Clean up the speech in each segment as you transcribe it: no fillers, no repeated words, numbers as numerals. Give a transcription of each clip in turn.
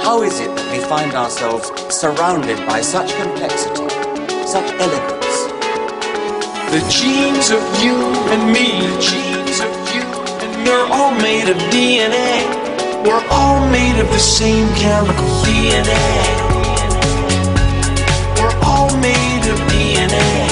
How is it that we find ourselves surrounded by such complexity, such elegance? The genes of you and me, the genes of you and me, we're all made of DNA. We're all made of the same chemical DNA. We're all made of DNA.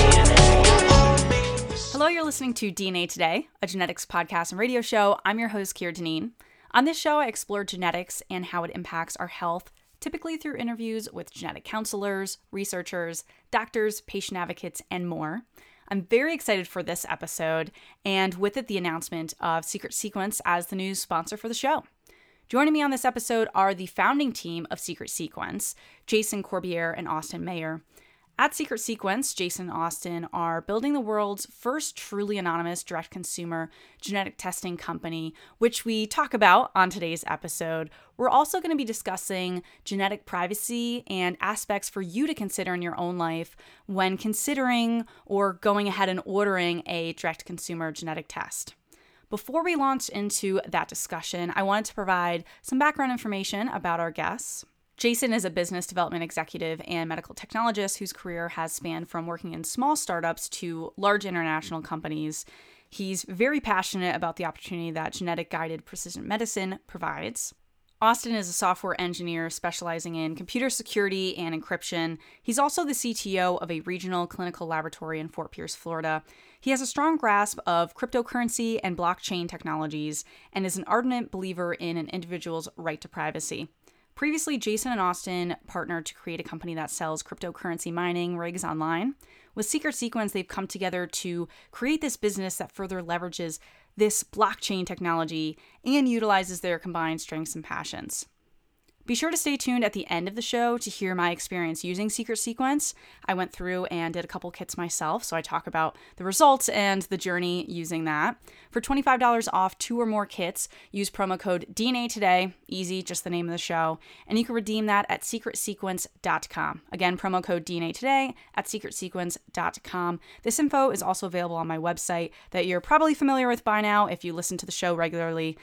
Hello, you're listening to DNA Today, a genetics podcast and radio show. I'm your host, Keira Dineen. On this show, I explore genetics and how it impacts our health, typically through interviews with genetic counselors, researchers, doctors, patient advocates, and more. I'm very excited for this episode, and with it, the announcement of Secret Sequence as the new sponsor for the show. Joining me on this episode are the founding team of Secret Sequence, Jason Corbiere and Austin Mayer. At Secret Sequence, Jason and Austin are building the world's first truly anonymous direct-consumer genetic testing company, which we talk about on today's episode. We're also going to be discussing genetic privacy and aspects for you to consider in your own life when considering or going ahead and ordering a direct-consumer genetic test. Before we launch into that discussion, I wanted to provide some background information about our guests. Jason is a business development executive and medical technologist whose career has spanned from working in small startups to large international companies. He's very passionate about the opportunity that genetic-guided precision medicine provides. Austin is a software engineer specializing in computer security and encryption. He's also the CTO of a regional clinical laboratory in Fort Pierce, Florida. He has a strong grasp of cryptocurrency and blockchain technologies and is an ardent believer in an individual's right to privacy. Previously, Jason and Austin partnered to create a company that sells cryptocurrency mining rigs online. With Secret Sequence, they've come together to create this business that further leverages this blockchain technology and utilizes their combined strengths and passions. Be sure to stay tuned at the end of the show to hear my experience using Secret Sequence. I went through and did a couple kits myself, so I talk about the results and the journey using that. For $25 off 2 or more kits, use promo code DNA Today, easy, just the name of the show, and you can redeem that at secretsequence.com. Again, promo code DNA Today at secretsequence.com. This info is also available on my website that you're probably familiar with by now if you listen to the show regularly,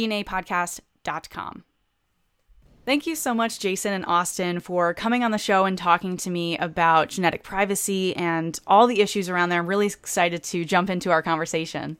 dnapodcast.com. Thank you so much, Jason and Austin, for coming on the show and talking to me about genetic privacy and all the issues around there. I'm really excited to jump into our conversation.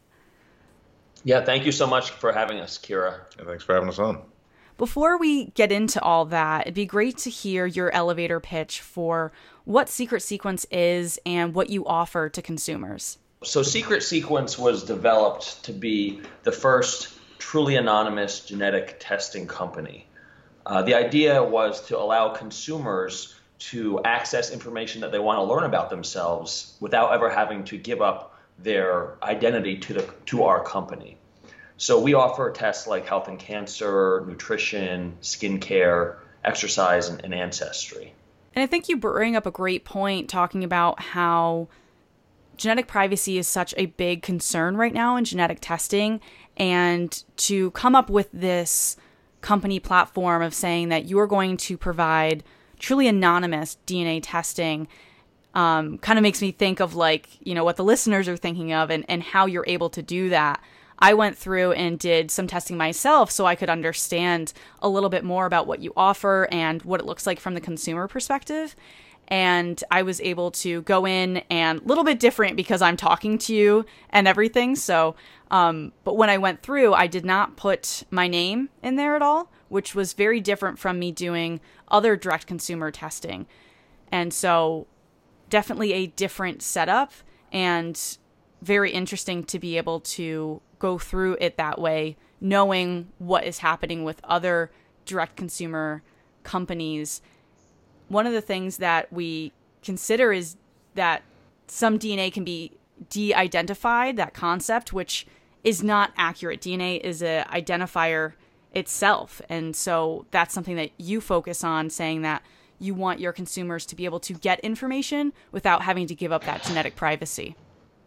Yeah, thank you so much for having us, Keira. Yeah, thanks for having us on. Before we get into all that, it'd be great to hear your elevator pitch for what Secret Sequence is and what you offer to consumers. So Secret Sequence was developed to be the first truly anonymous genetic testing company. The idea was to allow consumers to access information that they want to learn about themselves without ever having to give up their identity to our company. So we offer tests like health and cancer, nutrition, skincare, exercise, and ancestry. And I think you bring up a great point talking about how genetic privacy is such a big concern right now in genetic testing, and to come up with this company platform of saying that you are going to provide truly anonymous DNA testing kind of makes me think of what the listeners are thinking of and how you're able to do that. I went through and did some testing myself so I could understand a little bit more about what you offer and what it looks like from the consumer perspective. And I was able to go in and a little bit different because I'm talking to you and everything. So, but when I went through, I did not put my name in there at all, which was very different from me doing other direct consumer testing. And so definitely a different setup and very interesting to be able to go through it that way, knowing what is happening with other direct consumer companies. One of the things that we consider is that some DNA can be de-identified, that concept, which is not accurate. DNA is an identifier itself. And so that's something that you focus on, saying that you want your consumers to be able to get information without having to give up that genetic privacy.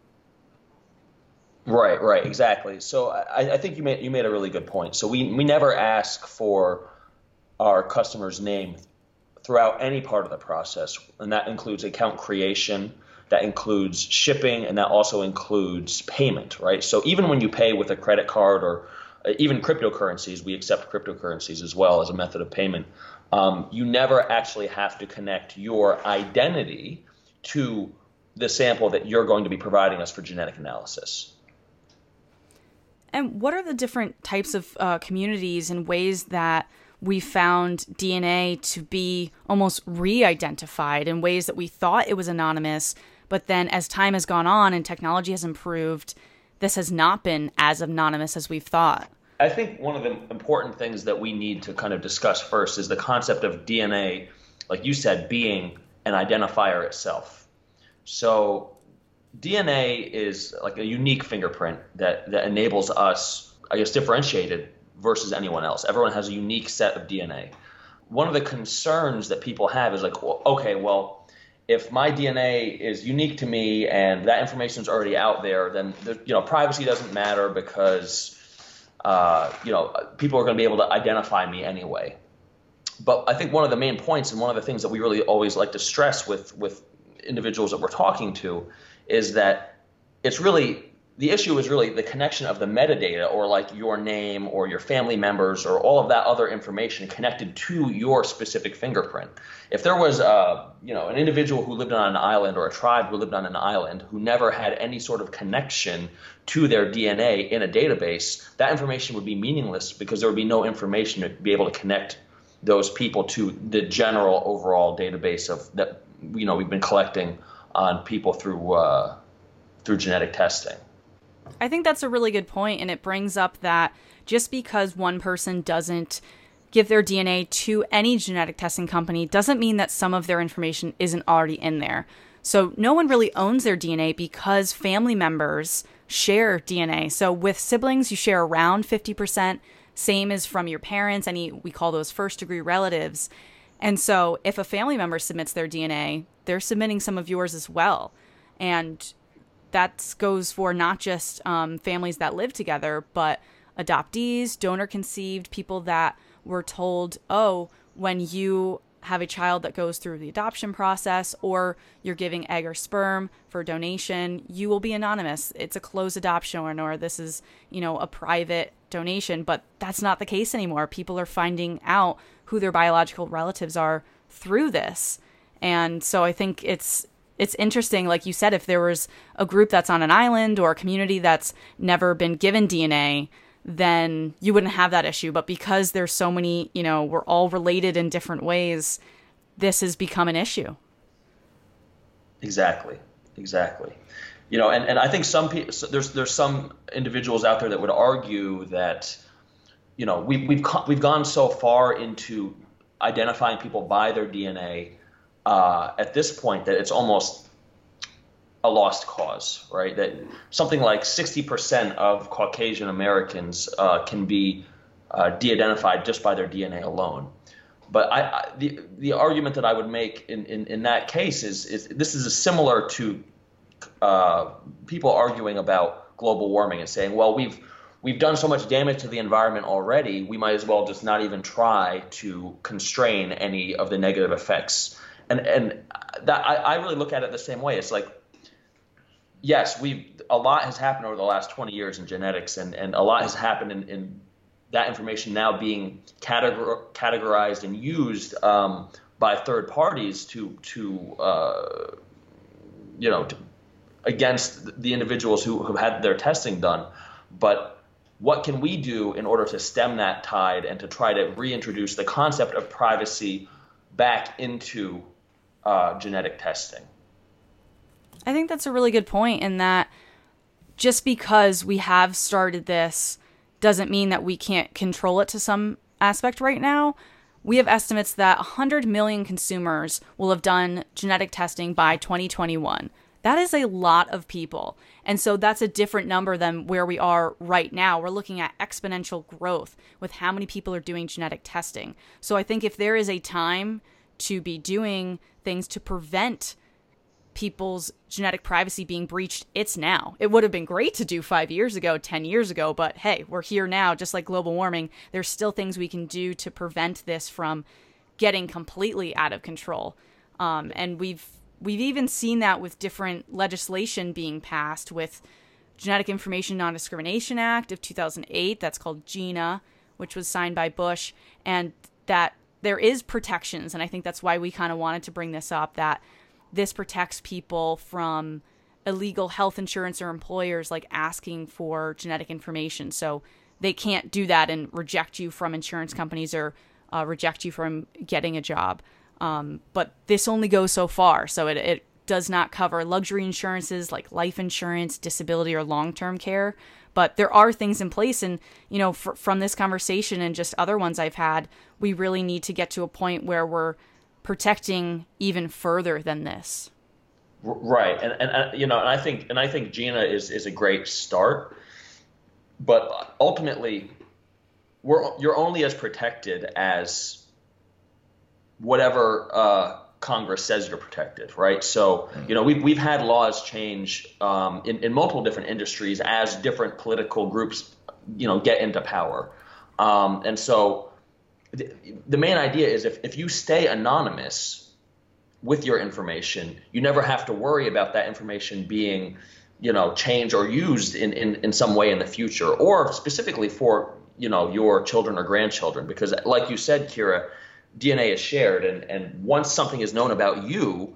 Right, exactly. So I think you made a really good point. So we never ask for our customer's name throughout any part of the process, and that includes account creation, that includes shipping, and that also includes payment, right? So even when you pay with a credit card or even cryptocurrencies, we accept cryptocurrencies as well as a method of payment. You never actually have to connect your identity to the sample that you're going to be providing us for genetic analysis. And what are the different types of communities and ways that we found DNA to be almost re-identified in ways that we thought it was anonymous, but then as time has gone on and technology has improved, this has not been as anonymous as we've thought? I think one of the important things that we need to kind of discuss first is the concept of DNA, like you said, being an identifier itself. So DNA is like a unique fingerprint that enables us, I guess, differentiated versus anyone else. Everyone has a unique set of DNA. One of the concerns that people have is like, well, okay, well, if my DNA is unique to me and that information is already out there, then privacy doesn't matter because people are going to be able to identify me anyway. But I think one of the main points and one of the things that we really always like to stress with individuals that we're talking to is that the issue is really the connection of the metadata, or like your name or your family members or all of that other information connected to your specific fingerprint. If there was an individual who lived on an island or a tribe who lived on an island who never had any sort of connection to their DNA in a database, that information would be meaningless because there would be no information to be able to connect those people to the general overall database of that we've been collecting on people through genetic testing. I think that's a really good point, and it brings up that just because one person doesn't give their DNA to any genetic testing company doesn't mean that some of their information isn't already in there. So no one really owns their DNA because family members share DNA. So with siblings, you share around 50%. Same as from your parents, we call those first-degree relatives. And so if a family member submits their DNA, they're submitting some of yours as well. And that goes for not just families that live together, but adoptees, donor-conceived, people that were told, oh, when you have a child that goes through the adoption process or you're giving egg or sperm for donation, you will be anonymous. It's a closed adoption, or this is, a private donation. But that's not the case anymore. People are finding out who their biological relatives are through this. And so I think it's interesting, like you said, if there was a group that's on an island or a community that's never been given DNA, then you wouldn't have that issue. But because there's so many, we're all related in different ways, this has become an issue. Exactly. And I think some people, there's some individuals out there that would argue that, we've gone so far into identifying people by their DNA at this point that it's almost a lost cause, right? That something like 60% of Caucasian Americans can be de-identified just by their DNA alone. But the argument that I would make in that case is this is similar to people arguing about global warming and saying, well, we've done so much damage to the environment already, we might as well just not even try to constrain any of the negative effects. And that I really look at it the same way. It's like, yes, a lot has happened over the last 20 years in genetics, and a lot has happened in that information now being categorized and used by third parties to against the individuals who had their testing done. But what can we do in order to stem that tide and to try to reintroduce the concept of privacy back into genetic testing? I think that's a really good point, in that just because we have started this doesn't mean that we can't control it to some aspect right now. We have estimates that 100 million consumers will have done genetic testing by 2021. That is a lot of people. And so that's a different number than where we are right now. We're looking at exponential growth with how many people are doing genetic testing. So I think if there is a time to be doing things to prevent people's genetic privacy being breached, it's now. It would have been great to do 5 years ago, 10 years ago, but hey, we're here now. Just like global warming, there's still things we can do to prevent this from getting completely out of control. And we've even seen that with different legislation being passed with Genetic Information Non-Discrimination Act of 2008, that's called GINA, which was signed by Bush, and that there is protections, and I think that's why we kind of wanted to bring this up, that this protects people from illegal health insurance or employers like asking for genetic information. So they can't do that and reject you from insurance companies or reject you from getting a job. But this only goes so far. So it does not cover luxury insurances like life insurance, disability, or long-term care. But there are things in place. And, you know, from this conversation and just other ones I've had, we really need to get to a point where we're protecting even further than this. Right. And you know, and I think GINA is a great start. But ultimately, you're only as protected as whatever Congress says you're protected, right? So, you know, we've had laws change in multiple different industries as different political groups, you know, get into power. And so the main idea is if you stay anonymous with your information, you never have to worry about that information being, you know, changed or used in some way in the future, or specifically for, you know, your children or grandchildren. Because like you said, Kira, DNA is shared, and once something is known about you,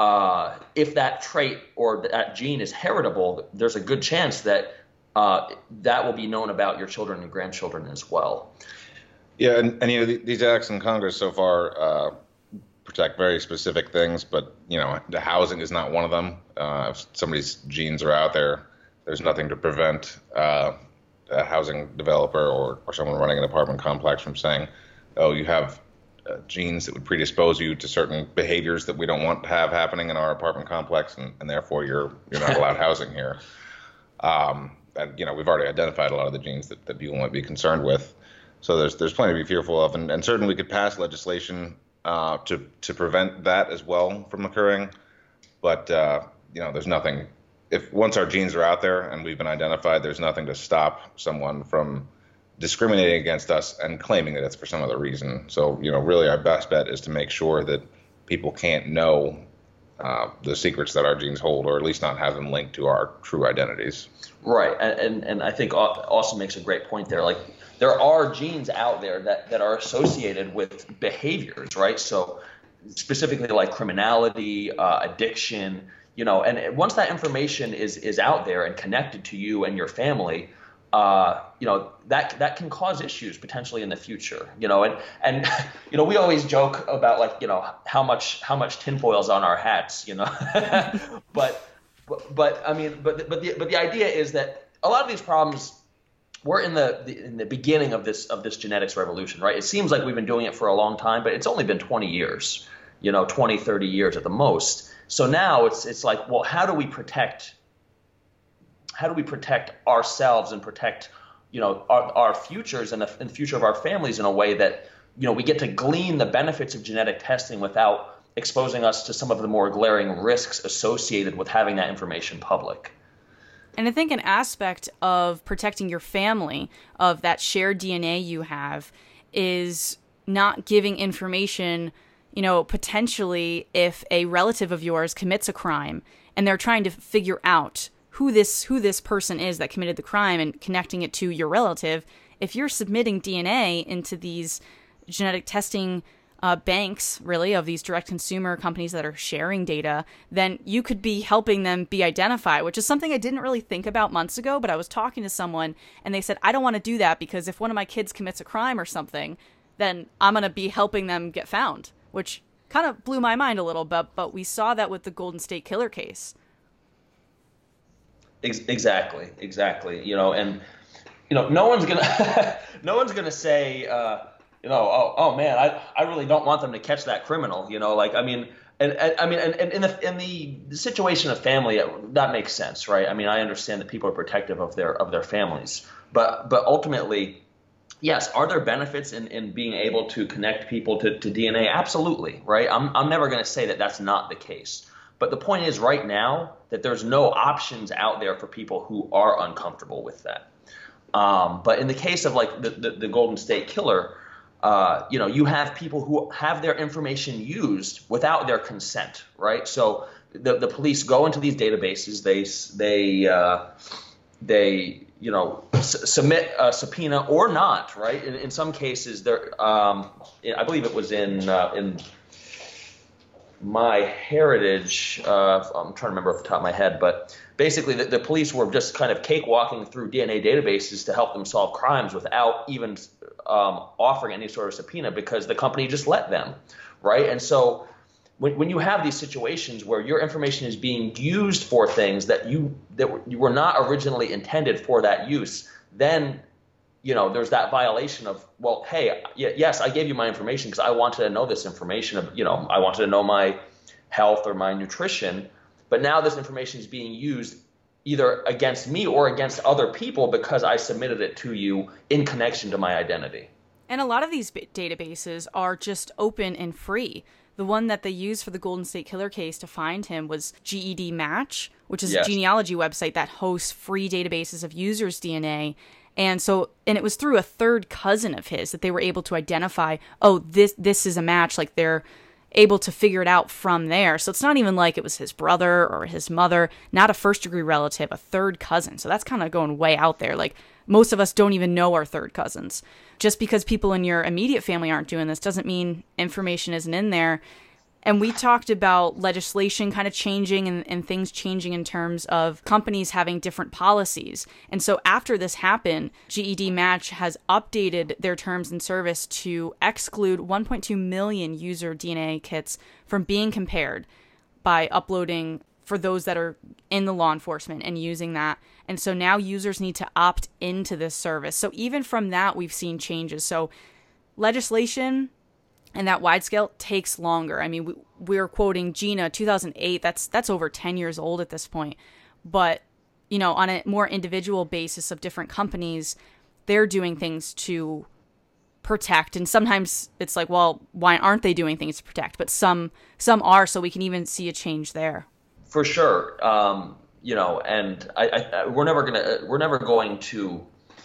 if that trait or that gene is heritable, there's a good chance that that will be known about your children and grandchildren as well. Yeah, and you know, these acts in Congress so far protect very specific things, but you know, the housing is not one of them. If somebody's genes are out there, there's nothing to prevent a housing developer or someone running an apartment complex from saying, "Oh, you have genes that would predispose you to certain behaviors that we don't want to have happening in our apartment complex, and therefore you're not allowed housing here." And you know, we've already identified a lot of the genes that people might be concerned with, so there's plenty to be fearful of, and certainly we could pass legislation to prevent that as well from occurring. But you know, there's nothing. If once our genes are out there and we've been identified, there's nothing to stop someone from discriminating against us and claiming that it's for some other reason. So, you know, really our best bet is to make sure that people can't know the secrets that our genes hold, or at least not have them linked to our true identities. Right. And I think Austin makes a great point there. Like, there are genes out there that are associated with behaviors, right? So specifically like criminality, addiction, you know, and once that information is out there and connected to you and your family, you know, that can cause issues potentially in the future, you know, and you know, we always joke about, like, you know, how much tinfoil's on our hats, you know, but I mean, but the idea is that a lot of these problems, we're in the beginning of this genetics revolution, right? It seems like we've been doing it for a long time, but it's only been 20 years, you know, 20, 30 years at the most. So now it's like, well, how do we protect ourselves and protect, you know, our futures and the future of our families in a way that, you know, we get to glean the benefits of genetic testing without exposing us to some of the more glaring risks associated with having that information public. And I think an aspect of protecting your family, of that shared DNA you have, is not giving information, you know, potentially if a relative of yours commits a crime and they're trying to figure out who this person is that committed the crime and connecting it to your relative. If you're submitting DNA into these genetic testing banks, really, of these direct consumer companies that are sharing data, then you could be helping them be identified, which is something I didn't really think about months ago, but I was talking to someone and they said, I don't want to do that because if one of my kids commits a crime or something, then I'm going to be helping them get found, which kind of blew my mind a little bit, but we saw that with the Golden State Killer case. Exactly. You know, and you know, no one's gonna say, you know, oh man, I really don't want them to catch that criminal. You know, like, I mean, and in the situation of family, that makes sense, right? I mean, I understand that people are protective of their families, but ultimately, yes, are there benefits in being able to connect people to DNA? Absolutely, right? I'm never going to say that that's not the case. But the point is right now that there's no options out there for people who are uncomfortable with that. But in the case of like the Golden State Killer, you know, you have people who have their information used without their consent, right? So the police go into these databases, they they submit a subpoena or not, right? In some cases, I believe it was in MyHeritage. I'm trying to remember off the top of my head, but basically the police were just kind of cakewalking through DNA databases to help them solve crimes without even offering any sort of subpoena because the company just let them, right? And so when you have these situations where your information is being used for things that you were not originally intended for that use, then there's that violation of, well, hey, yes, I gave you my information because I wanted to know this information. I wanted to know my health or my nutrition, but now this information is being used either against me or against other people because I submitted it to you in connection to my identity. And a lot of these databases are just open and free. The one that they used for the Golden State Killer case to find him was GED Match, which is a genealogy website that hosts free databases of users' DNA. And it was through a third cousin of his that they were able to identify, oh, this is a match. Like, they're able to figure it out from there. So it's not even like it was his brother or his mother, not a first-degree relative, a third cousin. So that's kind of going way out there. Like, most of us don't even know our third cousins. Just because people in your immediate family aren't doing this doesn't mean information isn't in there. And we talked about legislation kind of changing and things changing in terms of companies having different policies. And so after this happened, GED Match has updated their terms and service to exclude 1.2 million user DNA kits from being compared by uploading for those that are in the law enforcement and using that. And so now users need to opt into this service. So even from that, we've seen changes. So legislation and that wide scale takes longer. I mean, we're quoting Gina, 2008. That's over 10 years old at this point. But, on a more individual basis of different companies, they're doing things to protect. And sometimes it's like, well, why aren't they doing things to protect? But some are, so we can even see a change there. For sure. And we're never going to,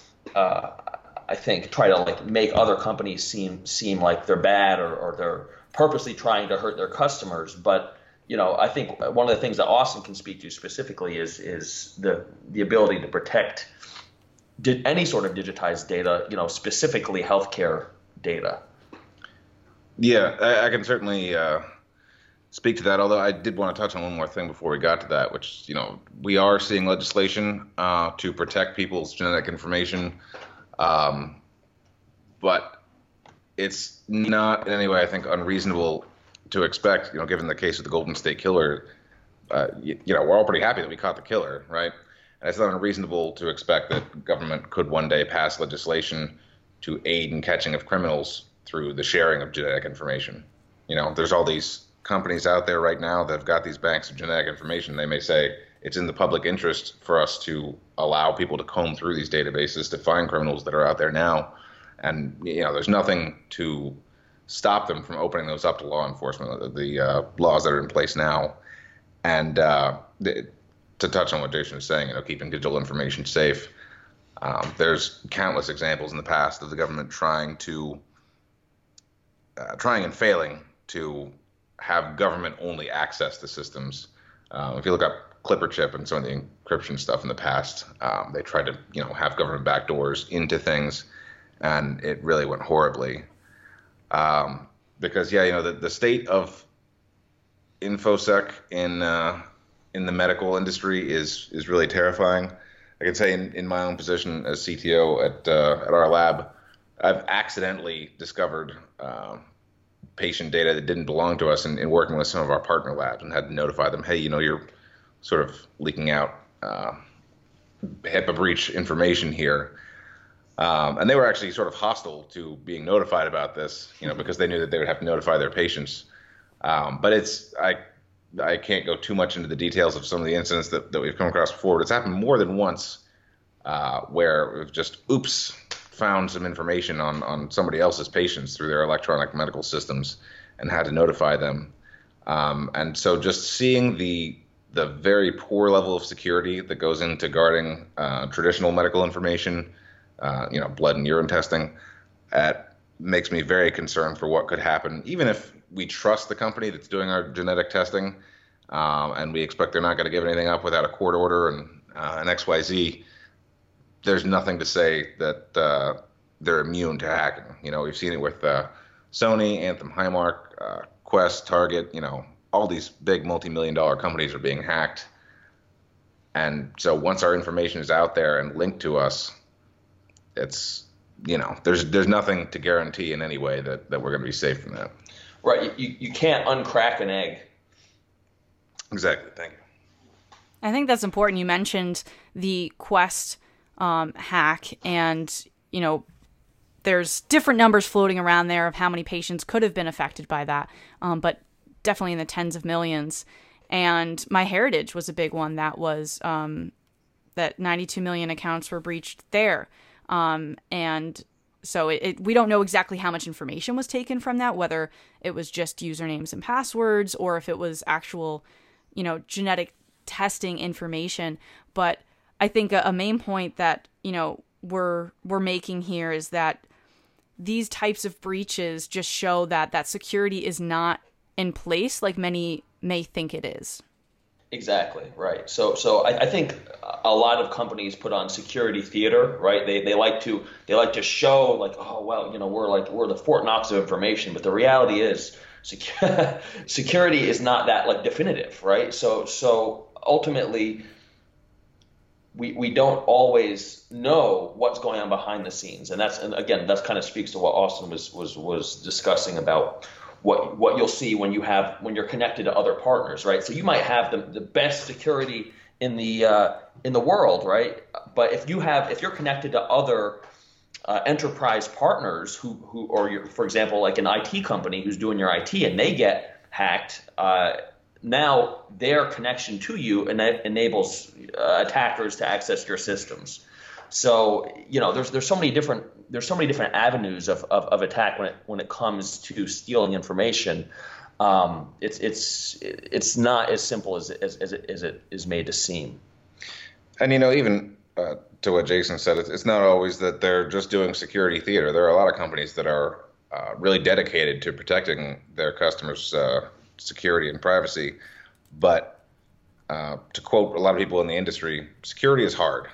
I think, try to make other companies seem like they're bad or they're purposely trying to hurt their customers. But I think one of the things that Austin can speak to specifically is the ability to protect any sort of digitized data, specifically healthcare data. Yeah, I can certainly speak to that, although I did want to touch on one more thing before we got to that, which, we are seeing legislation to protect people's genetic information, but it's not in any way, I think, unreasonable to expect, given the case of the Golden State Killer, we're all pretty happy that we caught the killer, right? And it's not unreasonable to expect that government could one day pass legislation to aid in catching of criminals through the sharing of genetic information. There's all these companies out there right now that have got these banks of genetic information. They may say it's in the public interest for us to allow people to comb through these databases to find criminals that are out there now. And, there's nothing to stop them from opening those up to law enforcement, the laws that are in place now. And to touch on what Jason was saying, keeping digital information safe, there's countless examples in the past of the government trying and failing to have government-only access to systems. If you look up ClipperChip and some of the encryption stuff in the past, they tried to, have government backdoors into things, and it really went horribly. Because, the state of InfoSec in the medical industry is really terrifying. I can say in my own position as CTO at our lab, I've accidentally discovered patient data that didn't belong to us in working with some of our partner labs, and had to notify them, hey, you're sort of leaking out HIPAA breach information here. And they were actually sort of hostile to being notified about this, because they knew that they would have to notify their patients. But I can't go too much into the details of some of the incidents that we've come across before, but it's happened more than once where we've just, found some information on somebody else's patients through their electronic medical systems and had to notify them. And so just seeing the very poor level of security that goes into guarding traditional medical information, blood and urine testing, that makes me very concerned for what could happen, even if we trust the company that's doing our genetic testing, and we expect they're not going to give anything up without a court order and an XYZ. there's nothing to say that they're immune to hacking. We've seen it with Sony, Anthem, Highmark, Quest, Target. All these big multi-million-dollar companies are being hacked. And so once our information is out there and linked to us, it's, there's nothing to guarantee in any way that we're going to be safe from that. Right. You can't uncrack an egg. Exactly. Thank you. I think that's important. You mentioned the Quest hack, and, there's different numbers floating around there of how many patients could have been affected by that, but definitely in the tens of millions. And MyHeritage was a big one that was that 92 million accounts were breached there. And so we don't know exactly how much information was taken from that, whether it was just usernames and passwords or if it was actual, genetic testing information. But I think a main point that, we're making here is that these types of breaches just show that security is not in place like many may think it is. Exactly, right. So I think a lot of companies put on security theater, right? They like to show like, oh well, we're the Fort Knox of information, but the reality is security is not that like definitive, right? So ultimately we don't always know what's going on behind the scenes, and that's kind of speaks to what Austin was discussing about what you'll see when you're connected to other partners, right? So you might have the best security in the world, right? But if you're connected to other enterprise partners for example, like an IT company who's doing your IT and they get hacked, now their connection to you enables attackers to access your systems. So there's so many different avenues of attack when it comes to stealing information. It's not as simple as it is made to seem. And even to what Jason said, it's not always that they're just doing security theater. There are a lot of companies that are really dedicated to protecting their customers' security and privacy. But to quote a lot of people in the industry, security is hard.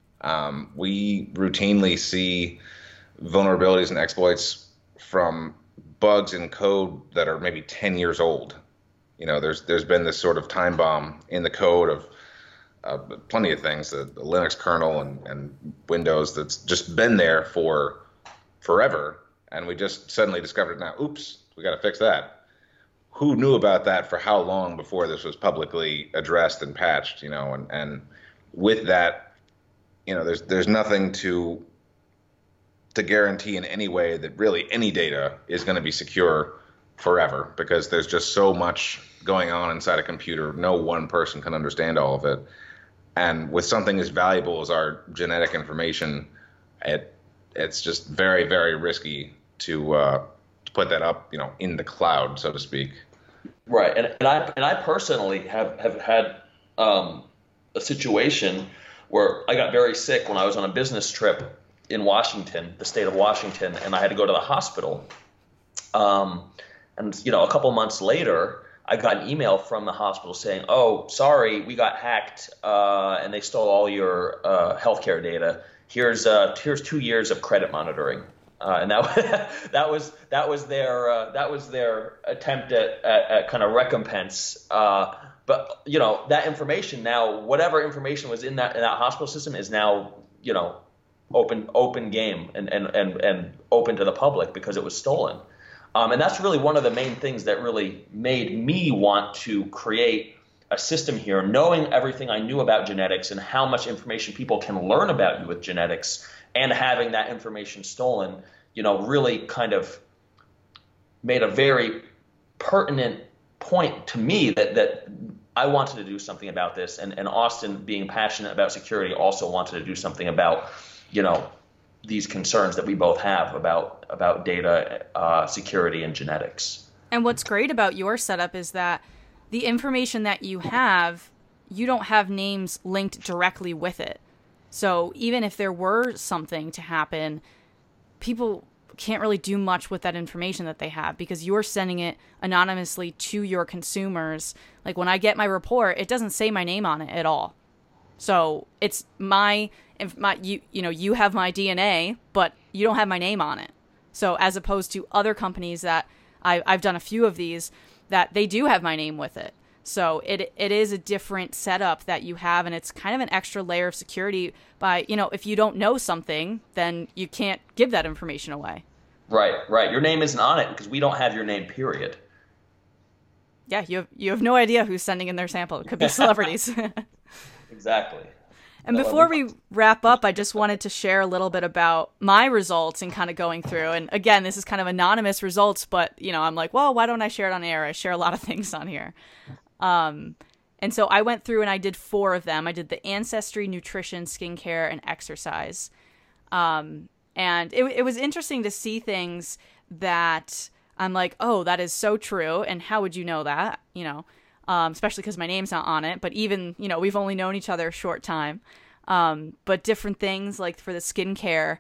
We routinely see vulnerabilities and exploits from bugs in code that are maybe 10 years old. There's been this sort of time bomb in the code of plenty of things, the Linux kernel and Windows that's just been there for forever, and we just suddenly discovered now, oops, we got to fix that. Who knew about that for how long before this was publicly addressed and patched? And with that, there's nothing to guarantee in any way that really any data is going to be secure forever, because there's just so much going on inside a computer. No one person can understand all of it. And with something as valuable as our genetic information, it's just very, very risky to put that up, in the cloud, so to speak. Right, and I personally have had a situation where I got very sick when I was on a business trip in Washington, the state of Washington, and I had to go to the hospital. And a couple months later, I got an email from the hospital saying, "Oh, sorry, we got hacked, and they stole all your healthcare data. Here's 2 years of credit monitoring." And that was their attempt at kind of recompense. But that information now, whatever information was in that hospital system, is now open game and open to the public because it was stolen. And that's really one of the main things that really made me want to create a system here, knowing everything I knew about genetics and how much information people can learn about you with genetics, and having that information stolen, really kind of made a very pertinent point to me that I wanted to do something about this. And Austin, being passionate about security, also wanted to do something about, these concerns that we both have about data security and genetics. And what's great about your setup is that the information that you have, you don't have names linked directly with it. So even if there were something to happen, people can't really do much with that information that they have, because you're sending it anonymously to your consumers. Like when I get my report, it doesn't say my name on it at all. So it's my if you have my DNA, but you don't have my name on it. So as opposed to other companies that I've done a few of these that they do have my name with it. So it is a different setup that you have, and it's kind of an extra layer of security by, if you don't know something, then you can't give that information away. Right. Your name isn't on it because we don't have your name, period. Yeah, you have no idea who's sending in their sample. It could be celebrities. Exactly. And before we wrap up, I just wanted to share a little bit about my results and kind of going through. And again, this is kind of anonymous results, but, I'm like, well, why don't I share it on air? I share a lot of things on here. And so I went through and I did 4 of them. I did the ancestry, nutrition, skincare, and exercise. And it was interesting to see things that I'm like, oh, that is so true. And how would you know that? Especially because my name's not on it. But even, we've only known each other a short time. But different things like for the skincare,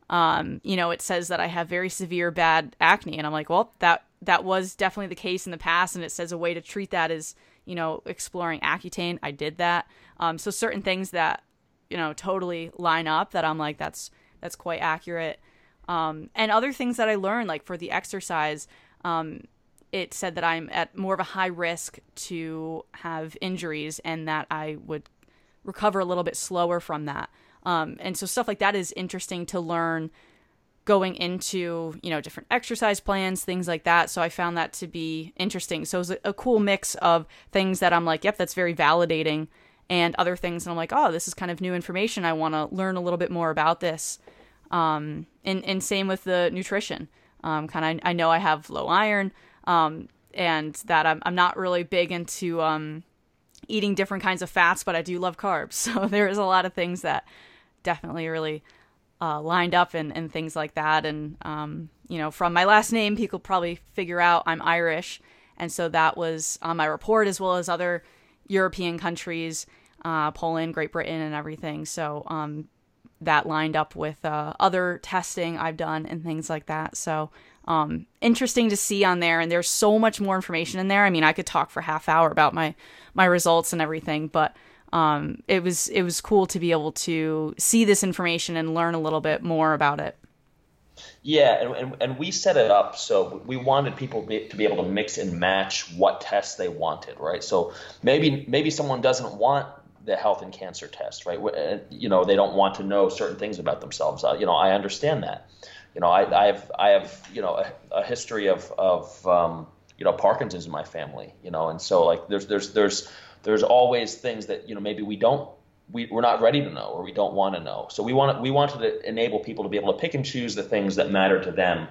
it says that I have very severe bad acne. And I'm like, well, that was definitely the case in the past. And it says a way to treat that is, exploring Accutane. I did that. So certain things that, totally line up that I'm like, that's quite accurate. And other things that I learned, like for the exercise, it said that I'm at more of a high risk to have injuries and that I would recover a little bit slower from that. And so stuff like that is interesting to learn going into, different exercise plans, things like that. So I found that to be interesting. So it was a cool mix of things that I'm like, yep, that's very validating, and other things and I'm like, oh, this is kind of new information. I want to learn a little bit more about this. And same with the nutrition. I know I have low iron, and that I'm not really big into eating different kinds of fats, but I do love carbs. So there is a lot of things that definitely really lined up and things like that. And, from my last name, people probably figure out I'm Irish. And so that was on my report, as well as other European countries, Poland, Great Britain, and everything. So that lined up with other testing I've done and things like that. So interesting to see on there. And there's so much more information in there. I mean, I could talk for half hour about my results and everything, but it was cool to be able to see this information and learn a little bit more about it. Yeah, and we set it up so we wanted people to be able to mix and match what tests they wanted, right? So maybe someone doesn't want the health and cancer test, right? They don't want to know certain things about themselves. I understand that. I have a history of Parkinson's in my family, and so like there's always things that maybe we're not ready to know or we don't want to know. So we wanted to enable people to be able to pick and choose the things that matter to them.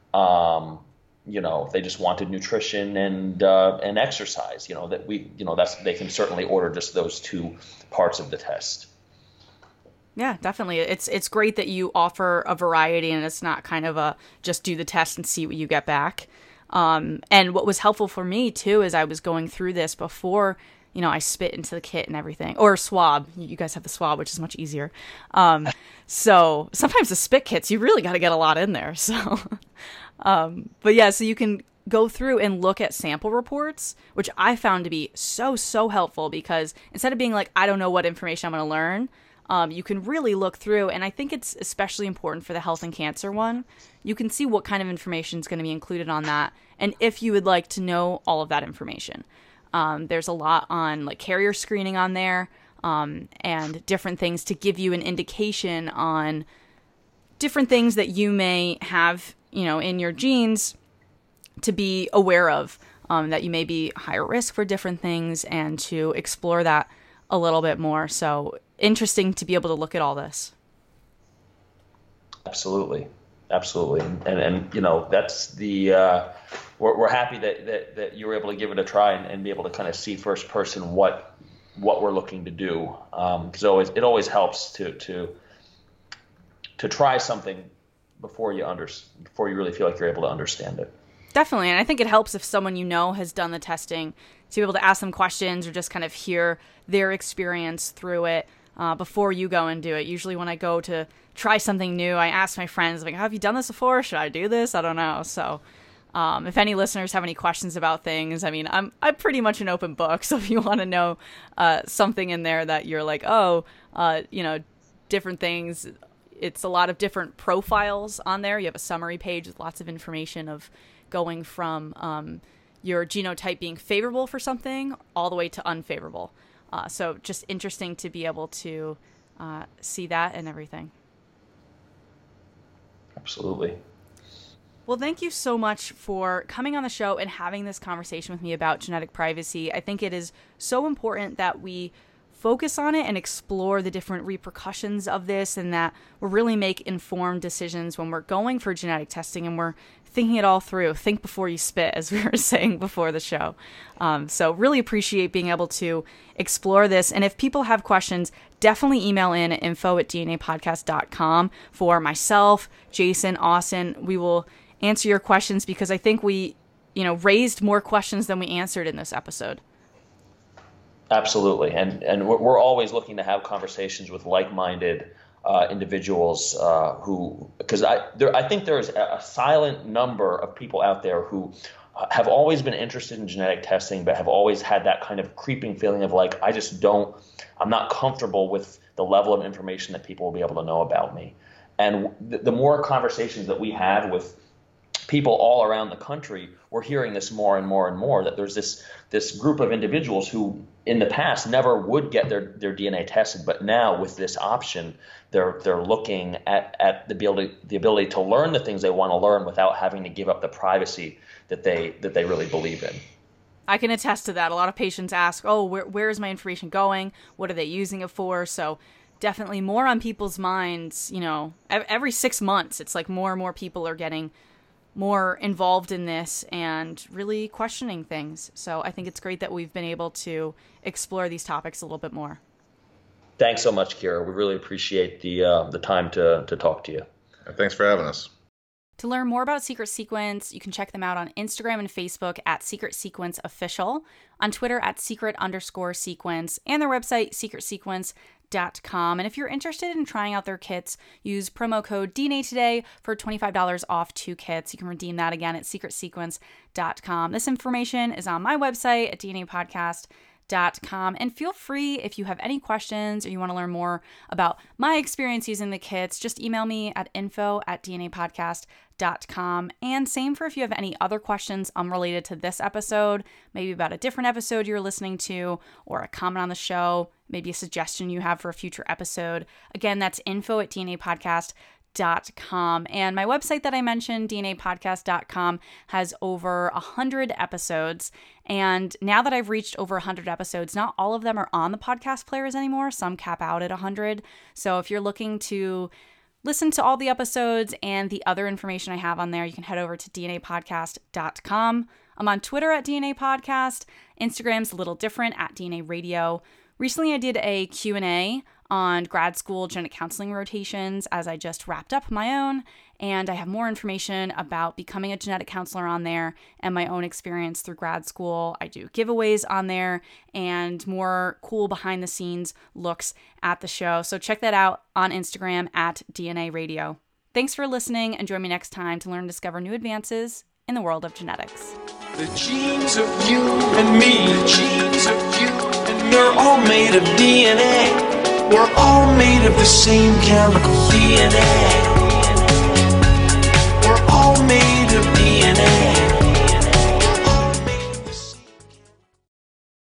If they just wanted nutrition and exercise, they can certainly order just those 2 parts of the test. Yeah, definitely. It's great that you offer a variety and it's not kind of a just do the test and see what you get back. And what was helpful for me too, is I was going through this before, I spit into the kit and everything, or swab. You guys have the swab, which is much easier. So sometimes the spit kits, you really got to get a lot in there. So, but yeah, so you can go through and look at sample reports, which I found to be so helpful, because instead of being like, I don't know what information I'm going to learn, you can really look through, and I think it's especially important for the health and cancer one. You can see what kind of information is going to be included on that, and if you would like to know all of that information. There's a lot on like carrier screening on there, and different things to give you an indication on different things that you may have, in your genes to be aware of, that you may be higher risk for different things, and to explore that a little bit more. So interesting to be able to look at all this. Absolutely. And that's the, we're happy that you were able to give it a try and be able to kind of see first person what we're looking to do. Because it always helps to try something before you really feel like you're able to understand it. Definitely. And I think it helps if someone has done the testing to be able to ask them questions or just kind of hear their experience through it before you go and do it. Usually when I go to try something new, I ask my friends, like, have you done this before? Should I do this? I don't know. So if any listeners have any questions about things, I mean, I'm pretty much an open book. So if you want to know something in there that you're like, different things. It's a lot of different profiles on there. You have a summary page with lots of information of going from your genotype being favorable for something all the way to unfavorable. So just interesting to be able to see that and everything. Absolutely. Well, thank you so much for coming on the show and having this conversation with me about genetic privacy. I think it is so important that we focus on it and explore the different repercussions of this, and that we really make informed decisions when we're going for genetic testing and we're thinking it all through. Think before you spit, as we were saying before the show. So really appreciate being able to explore this. And if people have questions, definitely email in at info@dnapodcast.com for myself, Jason, Austin. We will answer your questions because I think we, raised more questions than we answered in this episode. Absolutely. And we're always looking to have conversations with like-minded individuals because I think there's a silent number of people out there who have always been interested in genetic testing, but have always had that kind of creeping feeling of like, I'm not comfortable with the level of information that people will be able to know about me. And the more conversations that we have with people all around the country, we're hearing this more and more and more, that there's this group of individuals who in the past never would get their DNA tested, but now with this option, they're looking at the ability to learn the things they want to learn without having to give up the privacy that they really believe in. I can attest to that. A lot of patients ask, where is my information going? What are they using it for? So definitely more on people's minds. Every 6 months, it's like more and more people are getting more involved in this and really questioning things. So I think it's great that we've been able to explore these topics a little bit more. Thanks so much, Kira. We really appreciate the time to talk to you. Thanks for having us. To learn more about Secret Sequence, you can check them out on Instagram and Facebook at Secret Sequence Official, on Twitter at Secret_Sequence, and their website, secretsequence.com. And if you're interested in trying out their kits, use promo code DNA today for $25 off 2 kits. You can redeem that again at secretsequence.com. This information is on my website at DNApodcast.com. And feel free, if you have any questions or you want to learn more about my experience using the kits, just email me at info@dnapodcast.com. And same for if you have any other questions unrelated to this episode, maybe about a different episode you're listening to, or a comment on the show, maybe a suggestion you have for a future episode. Again, that's info@dnapodcast.com. And my website that I mentioned, dnapodcast.com, has over 100 episodes. And now that I've reached over 100 episodes, not all of them are on the podcast players anymore. Some cap out at 100. So if you're looking to listen to all the episodes and the other information I have on there, you can head over to dnapodcast.com. I'm on Twitter at DNA Podcast. Instagram's a little different at DNA Radio. Recently, I did a Q&A on grad school genetic counseling rotations as I just wrapped up my own, and I have more information about becoming a genetic counselor on there and my own experience through grad school. I do giveaways on there and more cool behind the scenes looks at the show. So check that out on Instagram at DNA Radio. Thanks for listening, and join me next time to learn and discover new advances in the world of genetics. The genes of you and me, the genes of you and me are all made of DNA. We're all made of the same chemical DNA. We're all made